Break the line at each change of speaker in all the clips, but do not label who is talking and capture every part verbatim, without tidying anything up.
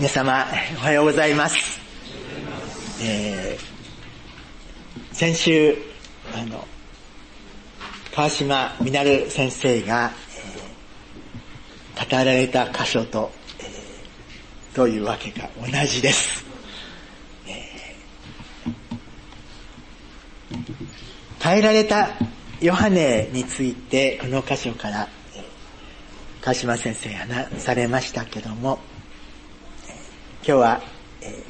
皆様おはようございます。えー、先週あの川島実先生が、えー、語られた箇所と、えー、どういうわけか同じです。えー、変えられたヨハネについてこの箇所から、えー、川島先生が話されましたけども、今日は、えー、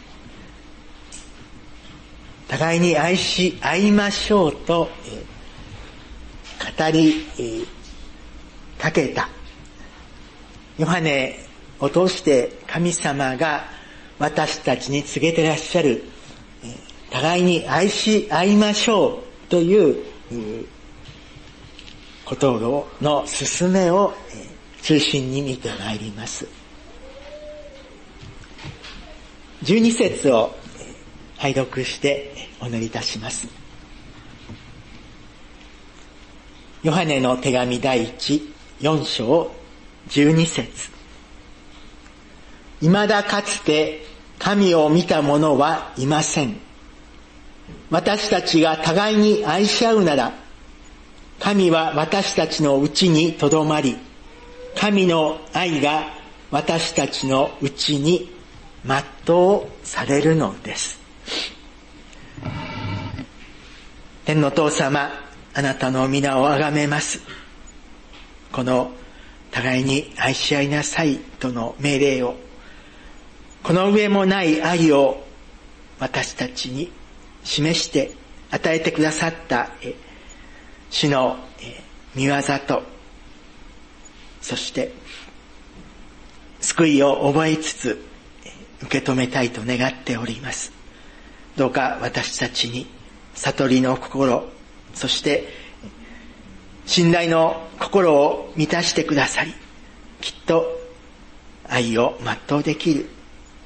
互いに愛し合いましょうと、えー、語り、えー、かけたヨハネを通して神様が私たちに告げてらっしゃる、えー、互いに愛し合いましょうという、えー、ことの勧めを、えー、中心に見てまいります。じゅうに節を拝読してお祈りいたします。ヨハネの手紙第一、四章、十二節。未だかつて神を見た者はいません。私たちが互いに愛し合うなら、神は私たちのうちにとどまり、神の愛が私たちのうちに全うされるのです。天の父様、あなたの皆をあがめます。この互いに愛し合いなさいとの命令を、この上もない愛を私たちに示して与えてくださった主の御業と、そして救いを覚えつつ受け止めたいと願っております。どうか私たちに悟りの心、そして信頼の心を満たしてくださり、きっと愛を全うできる、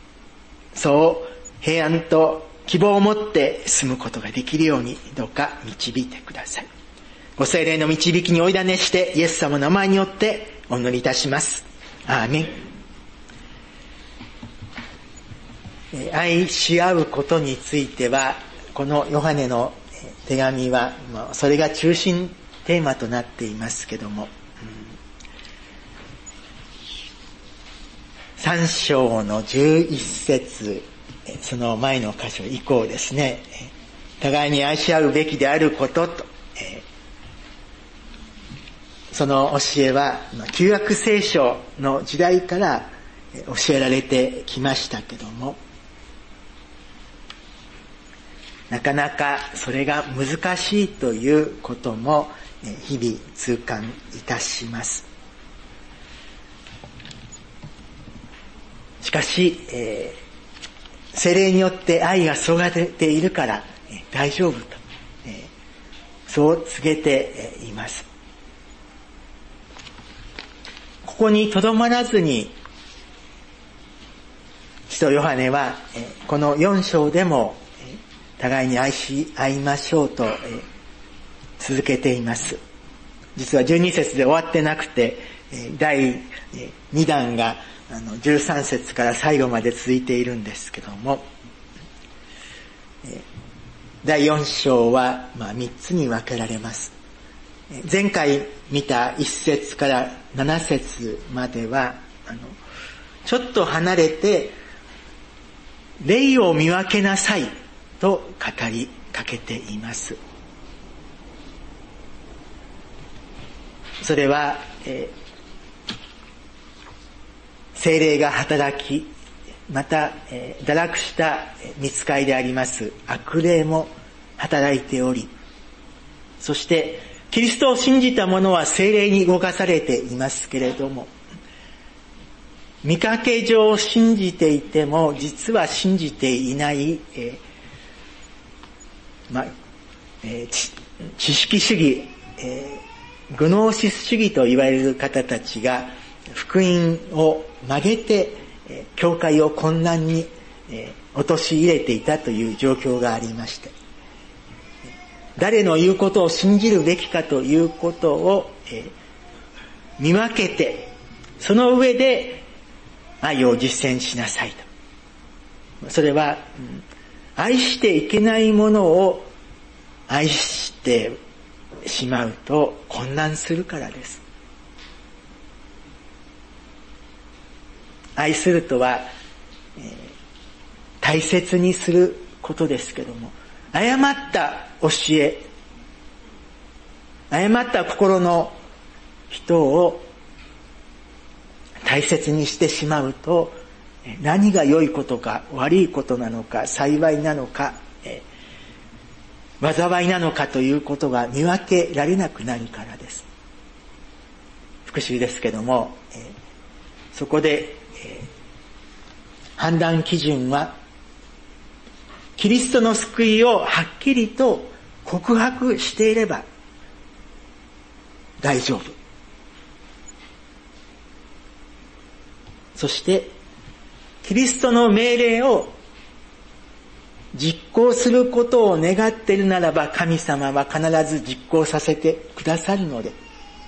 そう平安と希望を持って進むことができるようにどうか導いてください。ご聖霊の導きにお委ねしてイエス様の名前によってお祈りいたします。アーメン。愛し合うことについては、このヨハネの手紙はそれが中心テーマとなっていますけども、さん章のじゅういち節、その前の箇所以降ですね、互いに愛し合うべきであることと、その教えは旧約聖書の時代から教えられてきましたけども、なかなかそれが難しいということも日々痛感いたします。しかし、えー、聖霊によって愛が注がれているから、えー、大丈夫と、えー、そう告げています。ここにとどまらずに、使徒ヨハネは、えー、このよん章でも互いに愛し合いましょうと、えー、続けています。実はじゅうに節で終わってなくて、えー、だいに弾があのじゅうさん節から最後まで続いているんですけども、えー、だいよん章は、まあ、みっつに分けられます。えー、前回見たいち節からなな節まではあのちょっと離れて霊を見分けなさいと語りかけています。それは、えー、聖霊が働き、また、えー、堕落した御使いであります悪霊も働いており、そしてキリストを信じた者は聖霊に動かされていますけれども、見かけ上信じていても実は信じていない、えーまあえー、知, 知識主義、えー、グノーシス主義と言われる方たちが福音を曲げて、えー、教会を混乱に、えー、陥れていたという状況がありまして、誰の言うことを信じるべきかということを、えー、見分けて、その上で愛を実践しなさいと。 それは、愛していけないものを愛してしまうと混乱するからです。愛するとは、えー、大切にすることですけども、誤った教え、誤った心の人を大切にしてしまうと、何が良いことか悪いことなのか幸いなのか、えー、災いなのかということが見分けられなくなるからです。復習ですけども、えー、そこで、えー、判断基準はキリストの救いをはっきりと告白していれば大丈夫。そしてキリストの命令を実行することを願っているならば、神様は必ず実行させてくださるので、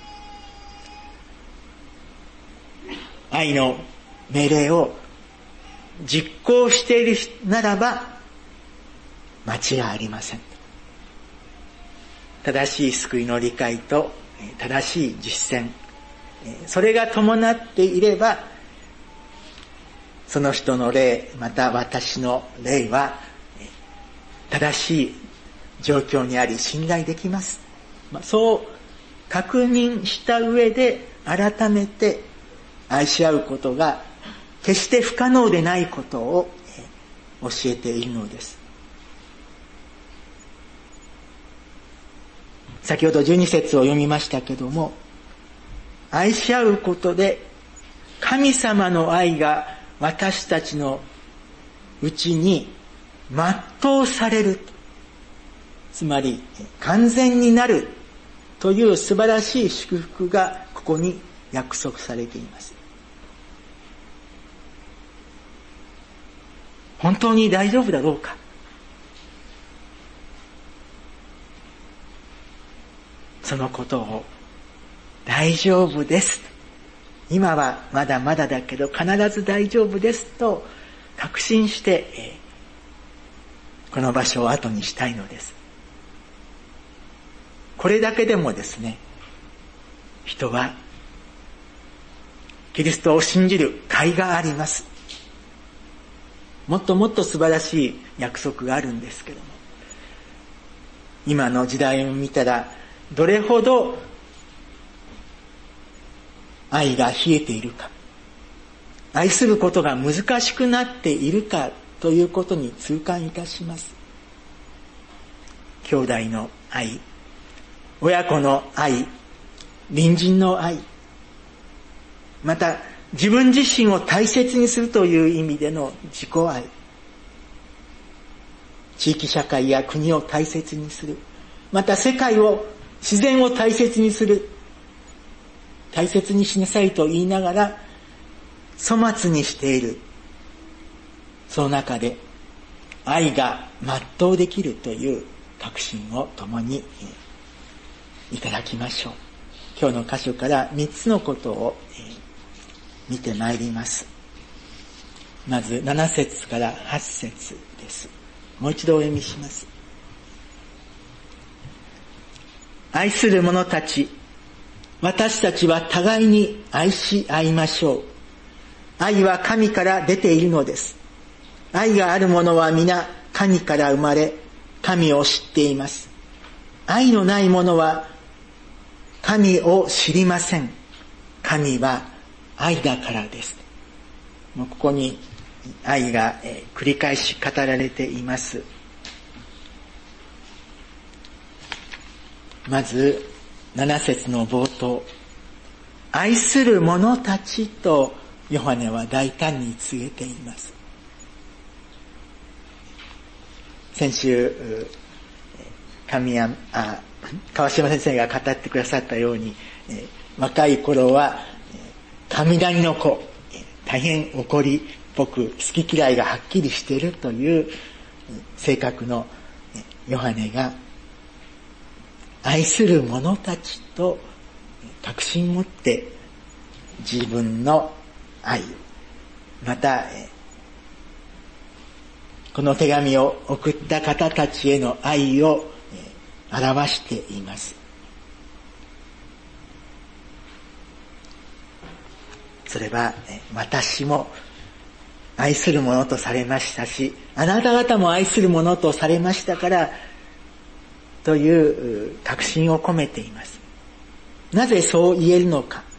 愛の命令を実行しているならば間違いありません。正しい救いの理解と正しい実践、それが伴っていれば、その人の霊、また私の霊は正しい状況にあり信頼できます。そう確認した上で改めて愛し合うことが決して不可能でないことを教えているのです。先ほどじゅうに節を読みましたけども、愛し合うことで神様の愛が私たちのうちに全うされる、つまり完全になるという素晴らしい祝福がここに約束されています。本当に大丈夫だろうか。そのことを大丈夫です、今はまだまだだけど必ず大丈夫ですと確信して、この場所を後にしたいのです。これだけでもですね、人はキリストを信じる甲斐があります。もっともっと素晴らしい約束があるんですけども、今の時代を見たらどれほど愛が冷えているか、愛することが難しくなっているかということに痛感いたします。兄弟の愛、親子の愛、隣人の愛、また自分自身を大切にするという意味での自己愛、地域社会や国を大切にする、また世界を、自然を大切にする、大切にしなさいと言いながら粗末にしている、その中で愛が全うできるという確信を共にいただきましょう。今日の箇所から三つのことを見てまいります。まずなな節からはち節です。もう一度お読みします。愛する者たち、私たちは互いに愛し合いましょう。愛は神から出ているのです。愛がある者は皆神から生まれ、神を知っています。愛のない者は神を知りません。神は愛だからです。もうここに愛が繰り返し語られています。まずなな節の冒頭、愛する者たちとヨハネは大胆に告げています。先週神谷あ川島先生が語ってくださったように、え若い頃は雷の子、大変怒りっぽく好き嫌いがはっきりしているという性格のヨハネが、愛する者たちと確信を持って自分の愛、またこの手紙を送った方たちへの愛を表しています。それは私も愛するものとされましたし、あなた方も愛するものとされましたからという確信を込めています。なぜそう言えるのか。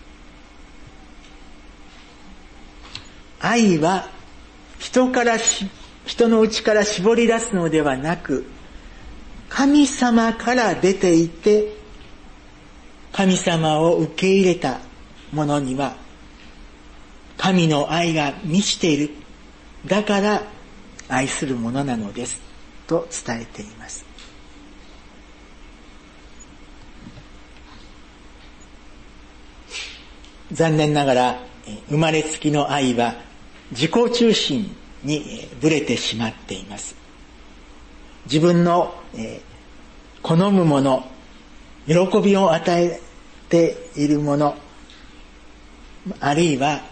愛は人からし、人の内から絞り出すのではなく、神様から出ていて、神様を受け入れた者には、神の愛が満ちている。だから愛するものなのです。と伝えています。残念ながら、生まれつきの愛は自己中心にぶれてしまっています。自分の好むもの、喜びを与えているもの、あるいは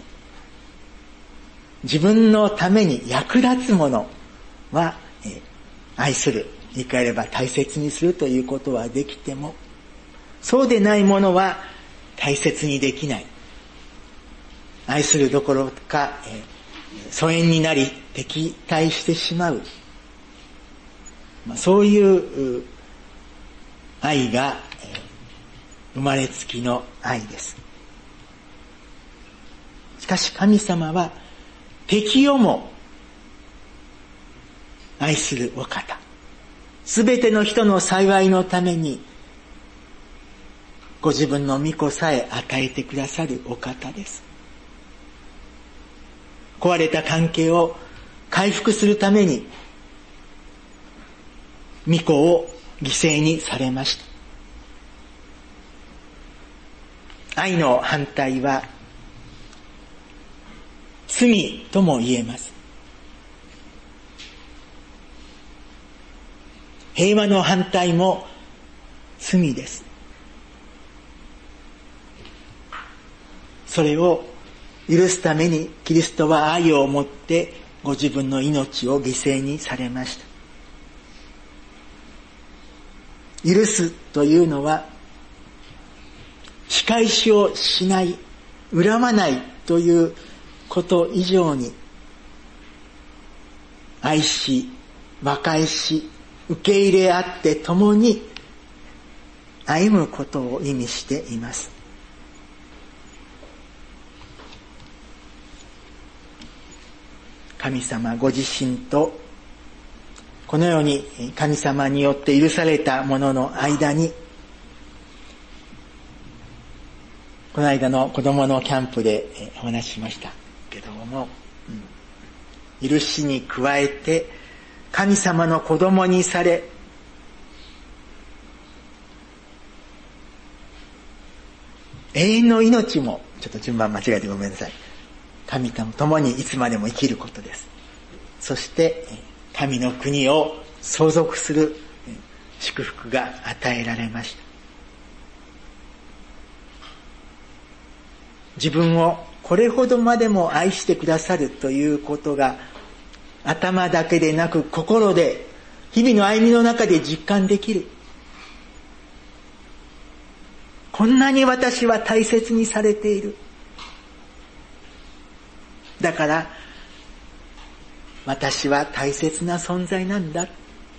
自分のために役立つものは愛する、言い換えれば大切にするということはできても、そうでないものは大切にできない。愛するどころか疎遠になり敵対してしまう、そういう愛が生まれつきの愛です。しかし神様は敵をも愛するお方、すべての人の幸いのためにご自分の御子さえ与えてくださるお方です。壊れた関係を回復するために御子を犠牲にされました。愛の反対は罪とも言えます。平和の反対も罪です。それを許すためにキリストは愛をもってご自分の命を犠牲にされました。許すというのは仕返しをしない、恨まないということ以上に、愛し、和解し、受け入れ合って共に歩むことを意味しています。神様ご自身とこのように神様によって許されたものの間に、この間の子供のキャンプでお話ししましたけども、うん、許しに加えて神様の子供にされ、永遠の命も、ちょっと順番間違えてごめんなさい、神と共にいつまでも生きることです。そして神の国を相続する祝福が与えられました。自分をこれほどまでも愛してくださるということが頭だけでなく心で、日々の歩みの中で実感できる。こんなに私は大切にされている。だから私は大切な存在なんだ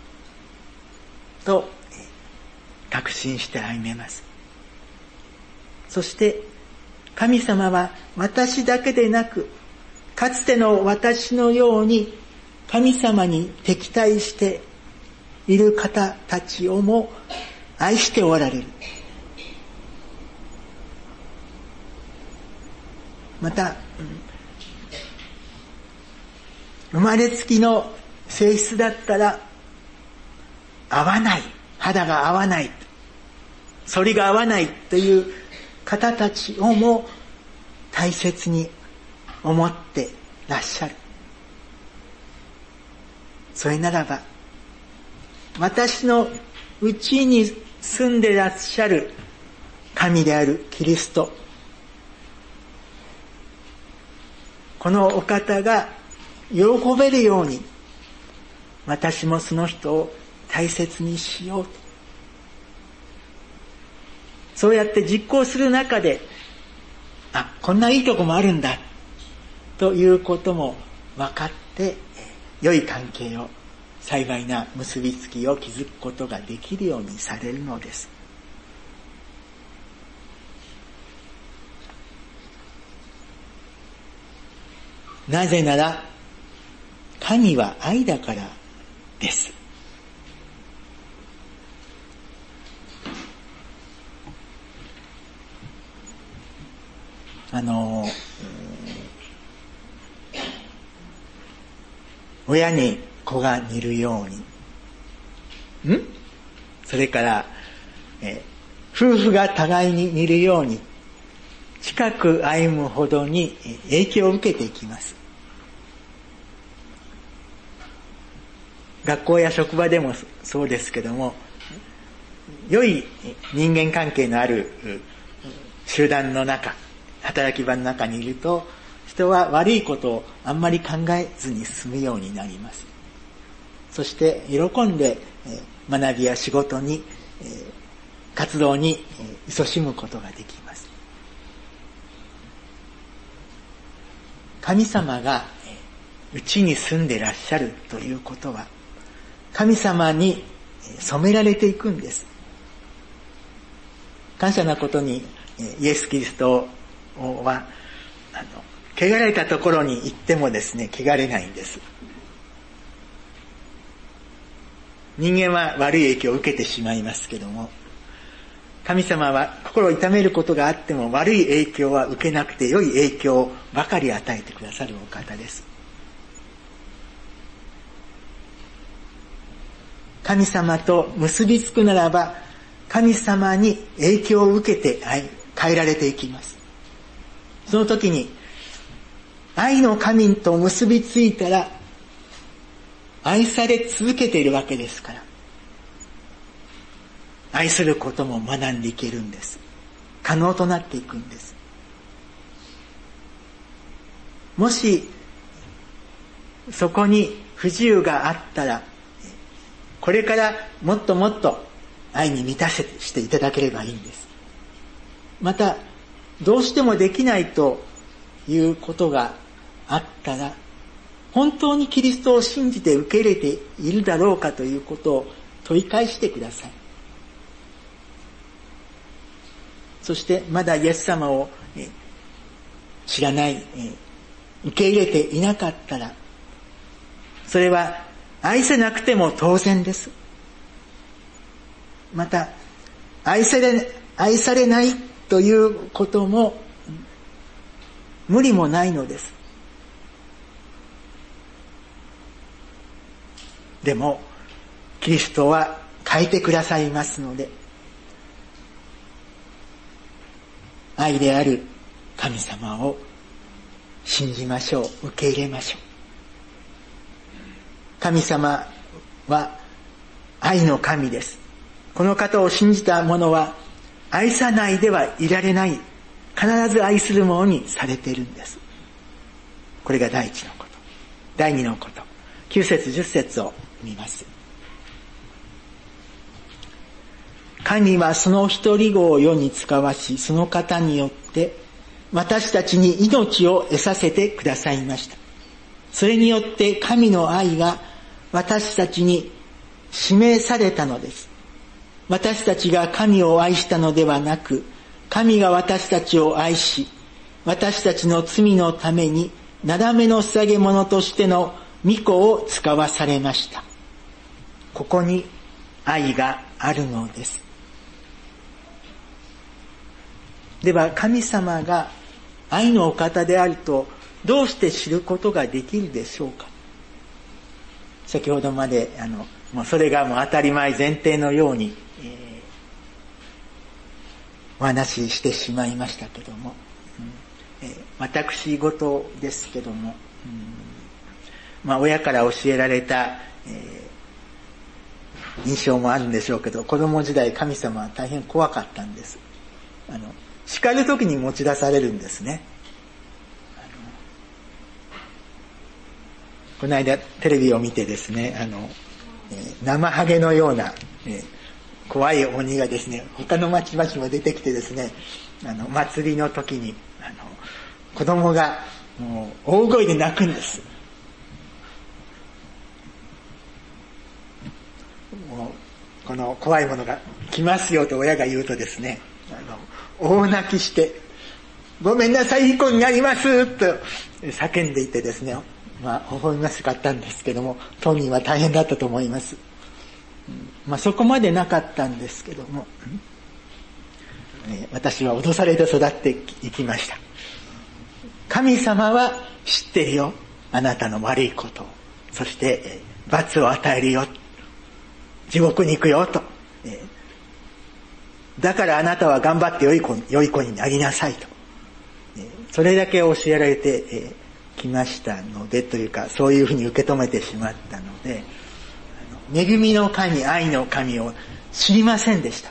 と確信して歩めます。そして神様は私だけでなく、かつての私のように神様に敵対している方たちをも愛しておられる。また生まれつきの性質だったら合わない、肌が合わない、反りが合わないという方たちをも大切に思ってらっしゃる。それならば私のうちに住んでらっしゃる神であるキリスト、このお方が喜べるように私もその人を大切にしようと。そうやって実行する中で、あ、こんないいとこもあるんだということも分かって、良い関係を、幸いな結びつきを築くことができるようにされるのです。なぜなら、神は愛だからです。あの、親に子が似るように、んそれから、え夫婦が互いに似るように、近く歩むほどに影響を受けていきます。学校や職場でもそうですけども、良い人間関係のある集団の中、働き場の中にいると、人は悪いことをあんまり考えずに済むようになります。そして喜んで学びや仕事に、活動に勤しむことができます。神様がうちに住んでいらっしゃるということは、神様に染められていくんです。感謝なことにイエス・キリストはあの汚れたところに行ってもですね、汚れないんです。人間は悪い影響を受けてしまいますけども、神様は心を痛めることがあっても悪い影響は受けなくて良い影響ばかり与えてくださるお方です。神様と結びつくならば、神様に影響を受けて変えられていきます。その時に、愛の神と結びついたら、愛され続けているわけですから、愛することも学んでいけるんです。可能となっていくんです。もし、そこに不自由があったら、これからもっともっと愛に満たしていただければいいんです。また、どうしてもできないということがあったら、本当にキリストを信じて受け入れているだろうかということを問い返してください。そしてまだイエス様を知らない、受け入れていなかったら、それは愛せなくても当然です。また、愛され、愛されないということも無理もないのです。でも、キリストは変えてくださいますので、愛である神様を信じましょう。受け入れましょう。神様は愛の神です。この方を信じた者は愛さないではいられない、必ず愛するものにされているんです。これが第一のこと。第二のこと。きゅう節じゅっ節を見ます。神はその一人子を世に使わし、その方によって私たちに命を得させてくださいました。それによって神の愛が私たちに示されたのです。私たちが神を愛したのではなく、神が私たちを愛し、私たちの罪のためになだめの捧げ物としての御子を使わされました。ここに愛があるのです。では神様が愛のお方であるとどうして知ることができるでしょうか。先ほどまであのもうそれがもう当たり前前提のように、えー、お話ししてしまいましたけども、うんえー、私事ですけども、うんまあ、親から教えられた、えー、印象もあるんでしょうけど、子供時代神様は大変怖かったんです。あの叱るときに持ち出されるんですね。 この間テレビを見てですね、あの、えー、生ハゲのような、えー、怖い鬼がですね、他の町々も出てきてですね、あの、祭りの時に、あの、子供がもう大声で泣くんです。もうこの怖いものが来ますよと親が言うとですね、あの、大泣きして、ごめんなさい、いい子になりますと叫んでいてですね、まあ、微笑ましかったんですけども、当人は大変だったと思います。まあ、そこまでなかったんですけども、私は脅されて育っていきました。神様は知ってるよ、あなたの悪いことを。そして罰を与えるよ、地獄に行くよと。だからあなたは頑張って良い子、良い子になりなさいと。それだけ教えられてきましたので、というかそういうふうに受け止めてしまったので、恵みの神、愛の神を知りませんでした。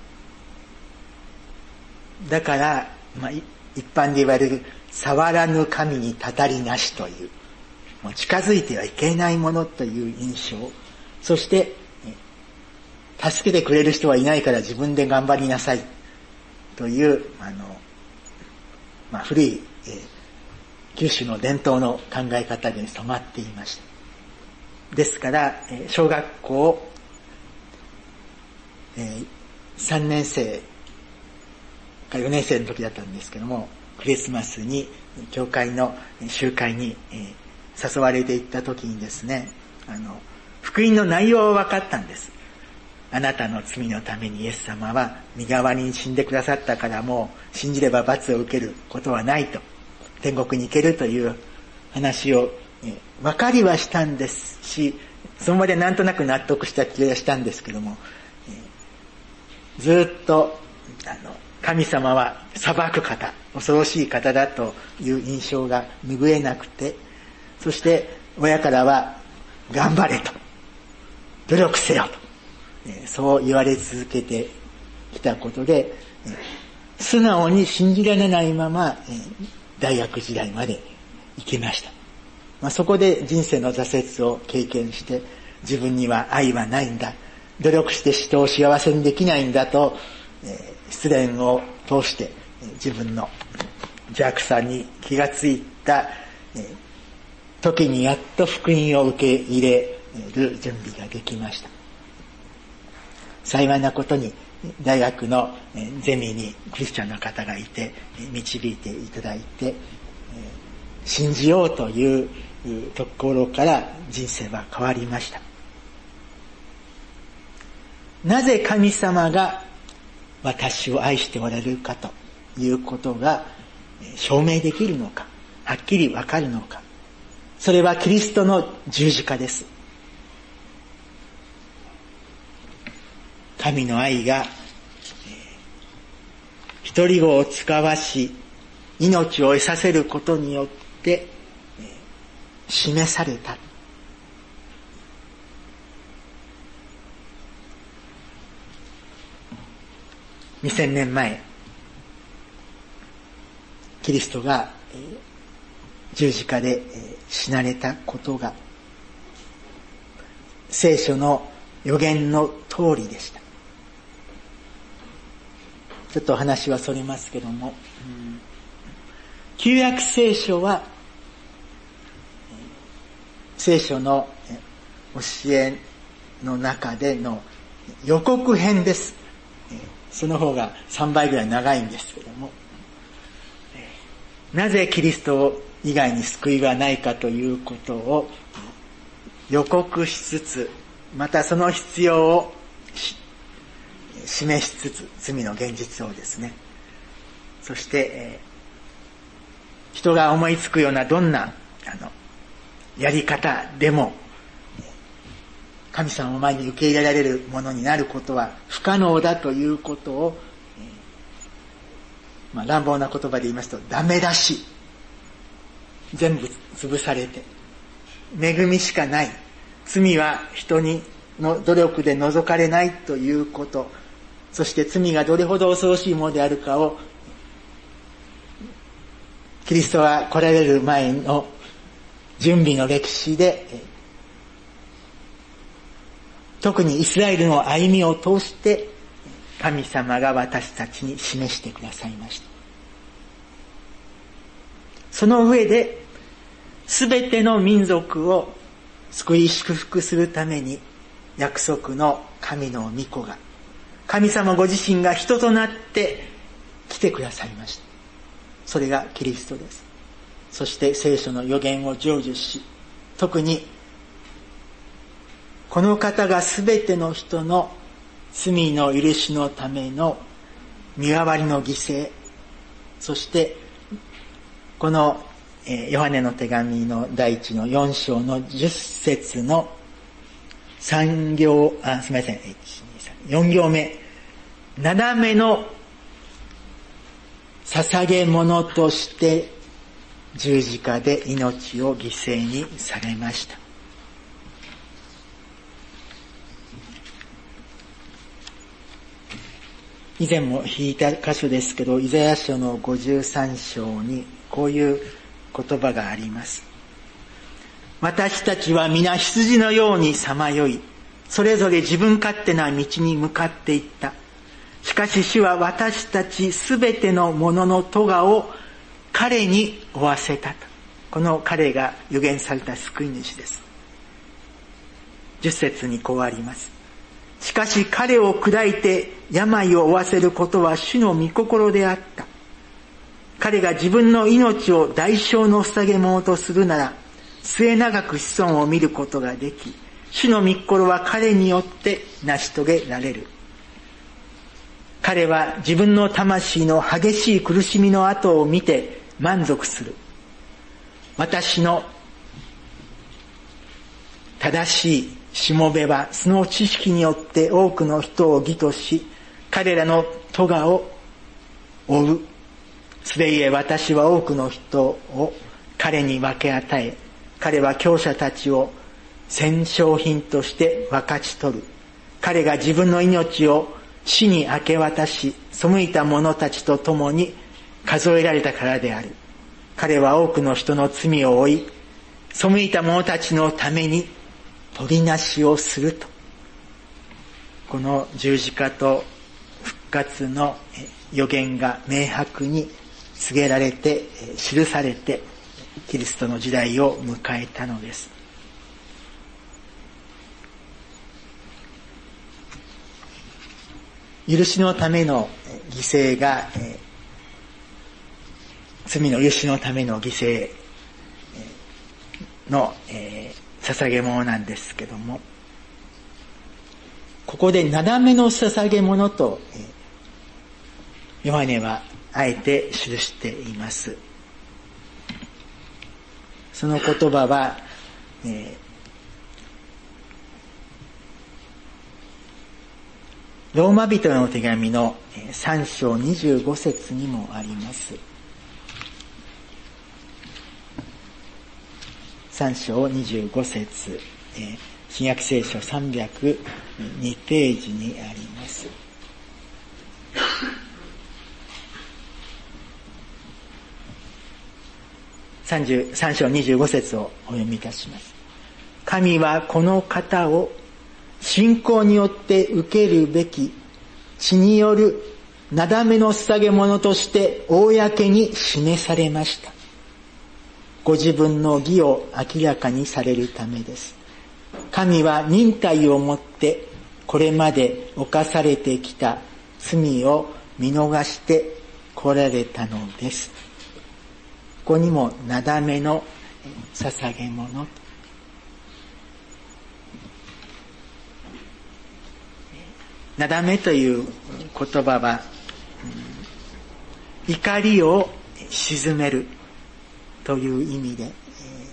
だから、まあ、一般で言われる触らぬ神にたたりなしという、もう近づいてはいけないものという印象、そして助けてくれる人はいないから自分で頑張りなさいというあの、まあ、古い、えー、九州の伝統の考え方に染まっていました。ですから、えー、小学校、えー、さんねん生かよねん生の時だったんですけども、クリスマスに教会の集会に、えー、誘われていった時にですね、あの福音の内容は分かったんです。あなたの罪のためにイエス様は身代わりに死んでくださったから、もう信じれば罰を受けることはないと、天国に行けるという話を、えー、分かりはしたんですし、その場でなんとなく納得した気がしたんですけども、えー、ずっとあの神様は裁く方、恐ろしい方だという印象が拭えなくて、そして親からは頑張れと、努力せよと、そう言われ続けてきたことで、素直に信じられないまま大学時代まで行きました。まあ、そこで人生の挫折を経験して、自分には愛はないんだ、努力して人を幸せにできないんだと、失恋を通して自分の邪悪さに気がついた時に、やっと福音を受け入れる準備ができました。幸いなことに大学のゼミにクリスチャンの方がいて、導いていただいて、信じようというところから人生は変わりました。なぜ神様が私を愛しておられるかということが証明できるのか、はっきりわかるのか。それはキリストの十字架です。神の愛が一人子を使わし命を得させることによって示された。にせんねんまえ、キリストが十字架で死なれたことが聖書の予言の通りでした。ちょっと話はそれますけども、旧約聖書は聖書の教えの中での予告編です。その方がさんばいぐらい長いんですけども、なぜキリスト以外に救いがないかということを予告しつつ、またその必要を示しつつ、罪の現実をですね、そして、えー、人が思いつくようなどんなあのやり方でも神様の前に受け入れられるものになることは不可能だということを、えーまあ、乱暴な言葉で言いますと、ダメ出し、全部潰されて、恵みしかない、罪は人にの努力で除かれないということ、そして罪がどれほど恐ろしいものであるかを、キリストが来られる前の準備の歴史で、特にイスラエルの歩みを通して神様が私たちに示してくださいました。その上で、すべての民族を救い祝福するために、約束の神の御子が、神様ご自身が人となって来てくださいました。それがキリストです。そして聖書の預言を成就し、特にこの方がすべての人の罪の許しのための身代わりの犠牲、そしてこのヨハネの手紙の第一のよん章のじゅっ節の三行、あ、すみません、いち、に、さん、よん行目、斜めの捧げ物として十字架で命を犠牲にされました。以前も引いた箇所ですけど、イザヤ書のごじゅうさん章にこういう言葉があります。私たちは皆羊のようにさまよい、それぞれ自分勝手な道に向かっていった。しかし主は私たちすべてのものの咎を彼に負わせたと。この彼が預言された救い主です。じゅっ節にこうあります。しかし彼を砕いて病を負わせることは主の御心であった。彼が自分の命を代償の捧げ物とするなら、末永く子孫を見ることができ、主の御心は彼によって成し遂げられる。彼は自分の魂の激しい苦しみの後を見て満足する。私の正しいしもべはその知識によって多くの人を義とし、彼らの咎を負う。すでゆえ私は多くの人を彼に分け与え、彼は強者たちを戦勝品として分かち取る。彼が自分の命を死に明け渡し、背いた者たちと共に数えられたからである。彼は多くの人の罪を負い、背いた者たちのために取りなしをすると。この十字架と復活の予言が明白に告げられて、記されて、キリストの時代を迎えたのです。許しのための犠牲が、罪の許しのための犠牲の捧げ物なんですけども、ここで斜めの捧げ物とヨハネはあえて記しています。その言葉は、えー、ローマ人の手紙のさん章にじゅうご節にもあります。さん章にじゅうご節、えー、新約聖書さんびゃくにページにあります。さんじゅうさん章にじゅうご節をお読みいたします。神はこの方を信仰によって受けるべき血によるなだめの捧げ物として公に示されました。ご自分の義を明らかにされるためです。神は忍耐をもってこれまで犯されてきた罪を見逃して来られたのです。ここにもなだめの捧げ物。なだめという言葉は、うん、怒りを鎮めるという意味で、えー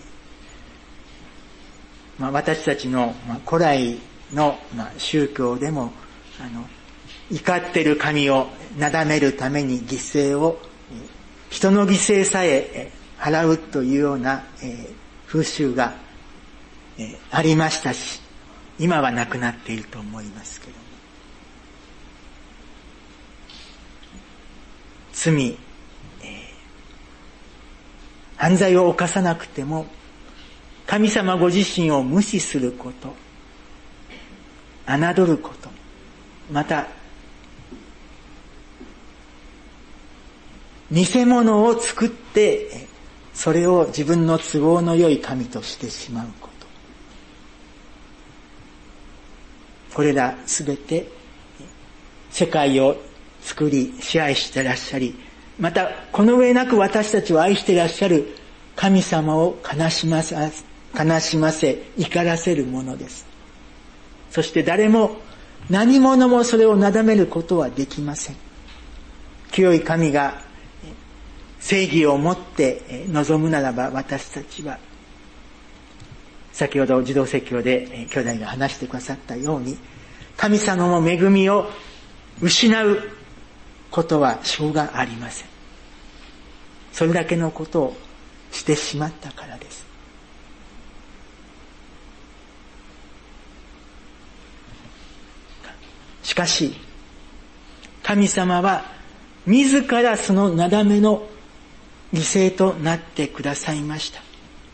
まあ、私たちの、まあ、古来の、まあ、宗教でもあの怒っている神をなだめるために犠牲を人の犠牲さえ払うというような、えー、風習が、えー、ありましたし、今はなくなっていると思いますけども、罪、えー、犯罪を犯さなくても神様ご自身を無視すること、侮ること、また偽物を作ってそれを自分の都合の良い神としてしまうこと、これらすべて世界を作り支配してらっしゃり、またこの上なく私たちを愛してらっしゃる神様を悲しませ、悲しませ怒らせるものです。そして誰も何者もそれをなだめることはできません。清い神が正義をもって望むならば、私たちは先ほど児童説教で兄弟が話してくださったように、神様の恵みを失うことはしょうがありません。それだけのことをしてしまったからです。しかし神様は自らそのなだめの犠牲となってくださいました。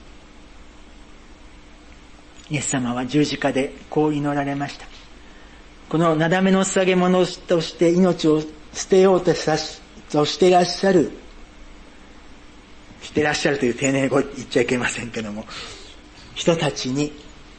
イエス様は十字架でこう祈られました。このなだめの捧げ物として命を捨てようとしてらっしゃる、してらっしゃるという丁寧語言っちゃいけませんけども、人たちに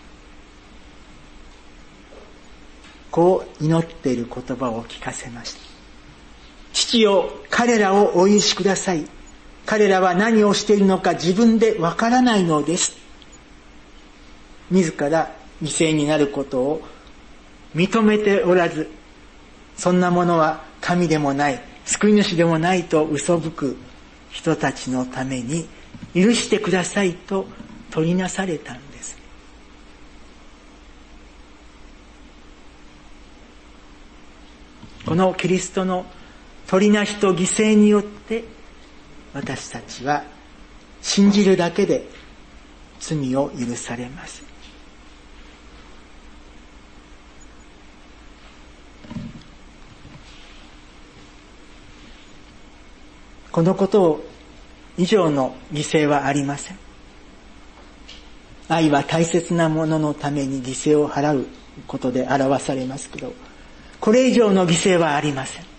こう祈っている言葉を聞かせました。父よ、彼らをお許しください。彼らは何をしているのか自分でわからないのです。自ら犠牲になることを認めておらず、そんなものは神でもない、救い主でもないと嘘吹く人たちのために許してくださいと取りなされたんです。このキリストの取りなしと犠牲によって私たちは信じるだけで罪を許されます。このこと以上の犠牲はありません。愛は大切なもののために犠牲を払うことで表されますけど、これ以上の犠牲はありません。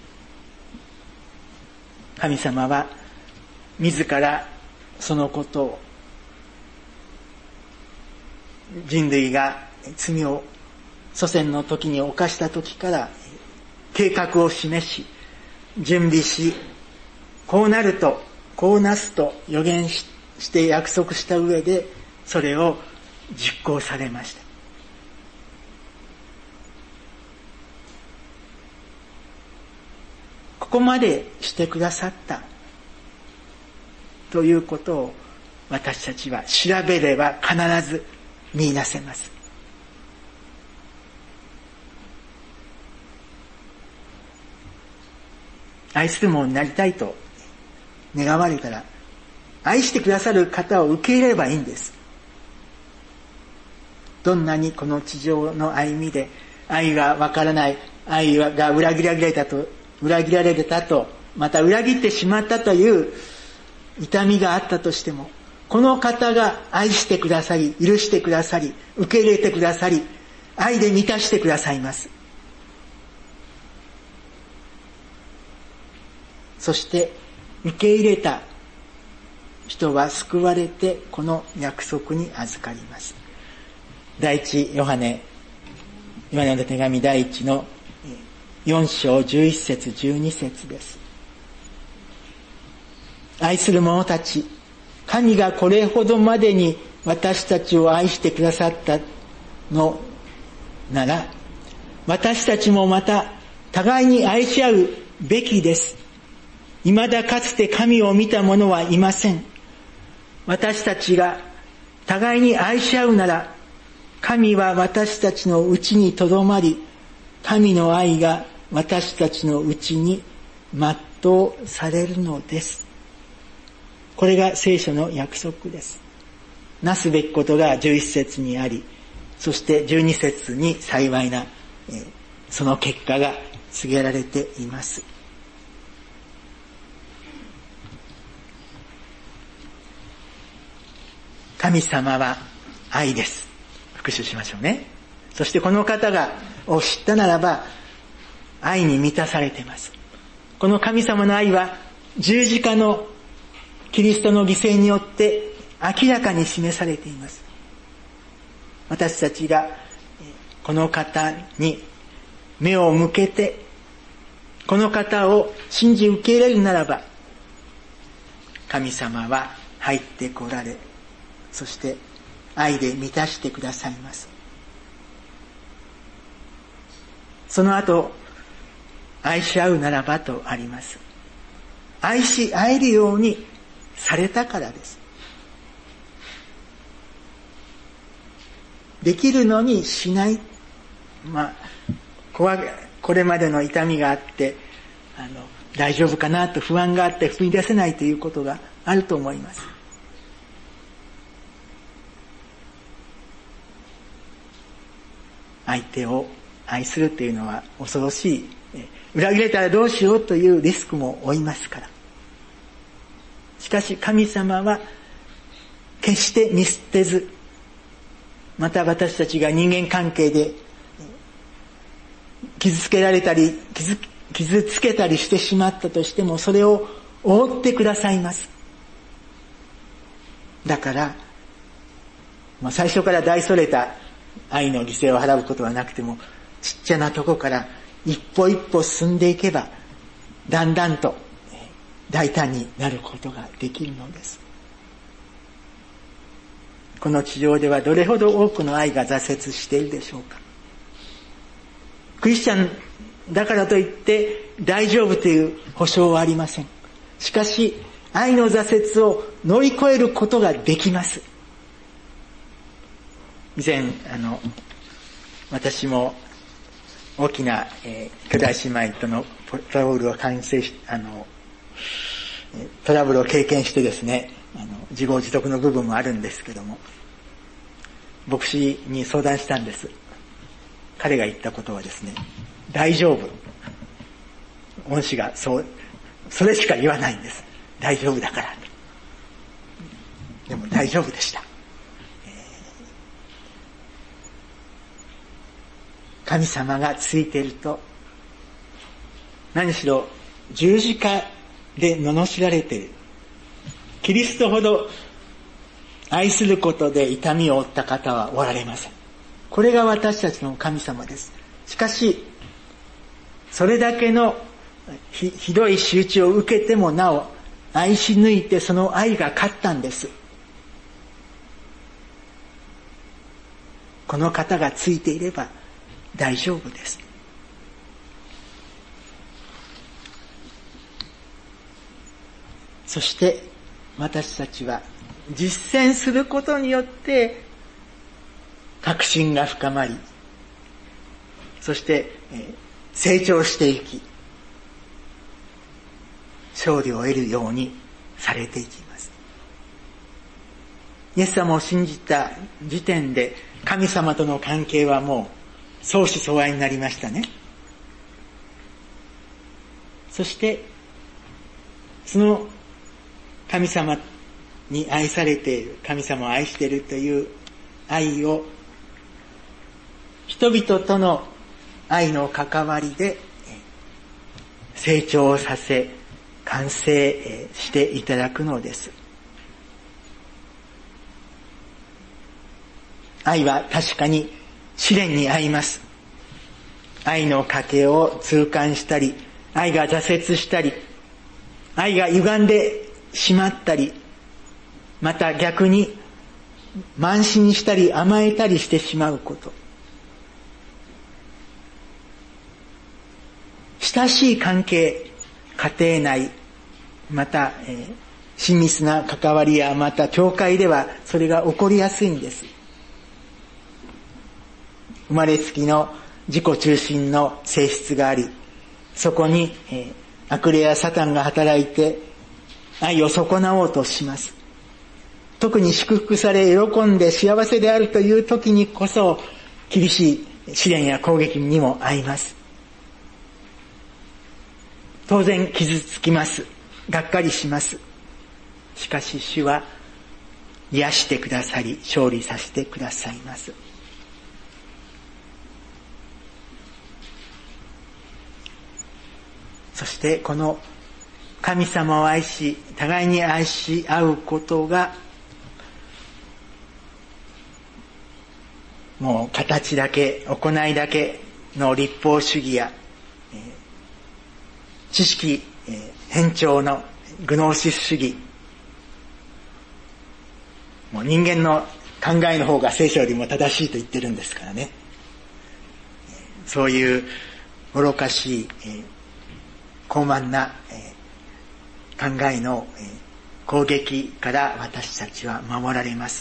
神様は自らそのことを、人類が罪を祖先の時に犯した時から計画を示し、準備し、こうなると、こうなすと予言し、して約束した上で、それを実行されました。ここまでしてくださったということを私たちは調べれば必ず見出せます。愛する者になりたいと願われたら、愛してくださる方を受け入れればいいんです。どんなにこの地上の歩みで愛がわからない、愛が裏切られたと、裏切られたと、また裏切ってしまったという痛みがあったとしても、この方が愛してくださり、許してくださり、受け入れてくださり、愛で満たしてくださいます。そして受け入れた人は救われてこの約束に預かります。第一ヨハネ、今読んだ手紙第一のよん章じゅういち節じゅうに節です。愛する者たち、神がこれほどまでに私たちを愛してくださったのなら、私たちもまた互いに愛し合うべきです。未だかつて神を見た者はいません。私たちが互いに愛し合うなら、神は私たちのうちにとどまり、神の愛が私たちのうちに全うされるのです。これが聖書の約束です。なすべきことがじゅういち節にあり、そしてじゅうに節に幸いな、えー、その結果が告げられています。神様は愛です。復習しましょうね。そしてこの方がを知ったならば愛に満たされています。この神様の愛は十字架のキリストの犠牲によって明らかに示されています。私たちがこの方に目を向けてこの方を信じ受け入れるならば、神様は入ってこられ、そして愛で満たしてくださいます。その後、愛し合うならばとあります。愛し合えるようにされたからです。できるのにしない。まあ、怖いこれまでの痛みがあって、あの、大丈夫かなと不安があって踏み出せないということがあると思います。相手を愛するというのは恐ろしい。裏切れたらどうしようというリスクも負いますから。しかし神様は決して見捨てず、また私たちが人間関係で傷つけられたり傷、傷つけたりしてしまったとしても、それを覆ってくださいます。だから、まあ、最初から大それた愛の犠牲を払うことはなくても、ちっちゃなとこから一歩一歩進んでいけば、だんだんと大胆になることができるのです。この地上ではどれほど多くの愛が挫折しているでしょうか。クリスチャンだからといって大丈夫という保証はありません。しかし、愛の挫折を乗り越えることができます。以前、あの、私も大きな、えー、兄弟姉妹とのトラブルを完成し、あの、トラブルを経験してですね、あの、自業自得の部分もあるんですけども、牧師に相談したんです。彼が言ったことはですね、大丈夫。恩師がそう、それしか言わないんです。大丈夫だから。でも大丈夫でした。神様がついていると、何しろ十字架で罵られている。キリストほど愛することで痛みを負った方はおられません。これが私たちの神様です。しかし、それだけの ひ, ひどい仕打ちを受けてもなお、愛し抜いてその愛が勝ったんです。この方がついていれば大丈夫です。そして私たちは実践することによって確信が深まり、そして成長していき、勝利を得るようにされていきます。イエス様を信じた時点で神様との関係はもう相思相愛になりましたね。そしてその神様に愛されている、神様を愛しているという愛を人々との愛の関わりで成長させ完成していただくのです。愛は確かに試練に遭います。愛の賭を痛感したり、愛が挫折したり、愛が歪んでしまったり、また逆に慢心したり甘えたりしてしまうこと。親しい関係、家庭内、また、えー、親密な関わりやまた教会ではそれが起こりやすいんです。生まれつきの自己中心の性質があり、そこに、えー、悪霊やサタンが働いて愛を損なおうとします。特に祝福され喜んで幸せであるという時にこそ厳しい試練や攻撃にも遭います。当然傷つきます。がっかりします。しかし主は癒してくださり、勝利させてくださいます。そしてこの神様を愛し、互いに愛し合うことが、もう形だけ、行いだけの立法主義や、えー、知識、えー、偏重のグノーシス主義、もう人間の考えの方が聖書よりも正しいと言ってるんですからね。そういう愚かしい、えー、高慢な、えー、考えの、えー、攻撃から私たちは守られます。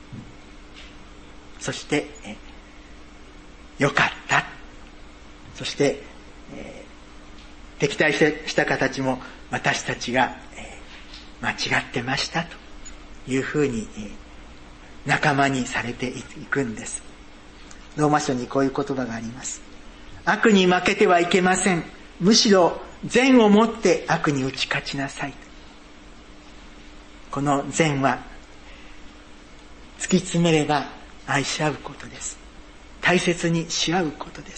そして、えー、よかった。そして、えー、敵対した形も私たちが、えー、間違ってましたというふうに、えー、仲間にされていくんです。ローマ書にこういう言葉があります。悪に負けてはいけません。むしろ善をもって悪に打ち勝ちなさい。この善は突き詰めれば愛し合うことです。大切にし合うことです。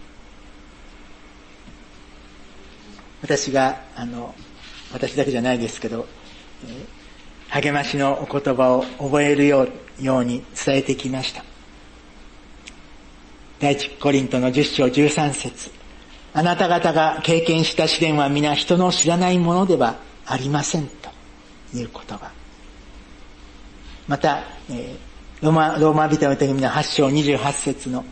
私があの私だけじゃないですけど、えー、励ましのお言葉を覚えるよう、ように伝えてきました。第一コリントのじゅっ章じゅうさん節、あなた方が経験した試練は皆人の知らないものではありませんという言葉。また、えーローマ、ローマ人の手紙のはち章にじゅうはち節の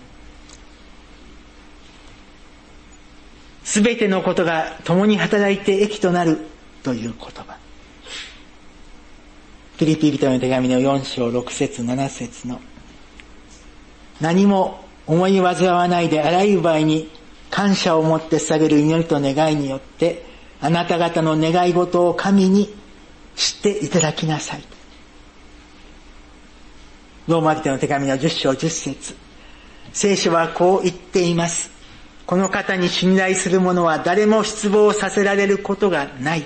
すべてのことが共に働いて益となるという言葉。フィリピ人の手紙のよん章ろく節なな節の何も思い煩わないであらゆる場合に感謝を持って捧げる祈りと願いによってあなた方の願い事を神に知っていただきなさい。ローマ人の手紙のじゅっ章じゅっ節、聖書はこう言っています。この方に信頼する者は誰も失望させられることがない。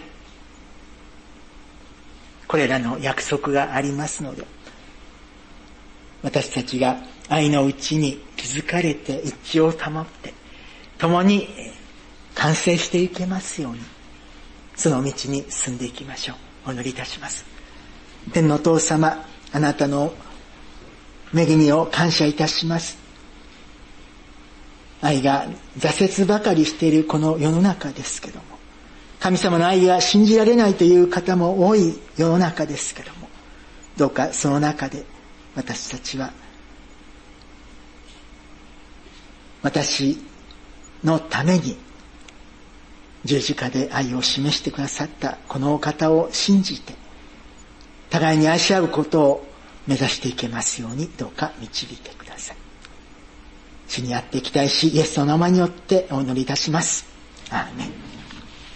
これらの約束がありますので、私たちが愛のうちに築かれて一致を保って共に完成していけますように、その道に進んでいきましょう。お祈りいたします。天のお父様、あなたの恵みを感謝いたします。愛が挫折ばかりしているこの世の中ですけども、神様の愛が信じられないという方も多い世の中ですけども、どうかその中で私たちは私のために十字架で愛を示してくださったこのお方を信じて互いに愛し合うことを目指していけますように、どうか導いてください。主にあって期待し、イエスの名前によってお祈りいたします。アーメン。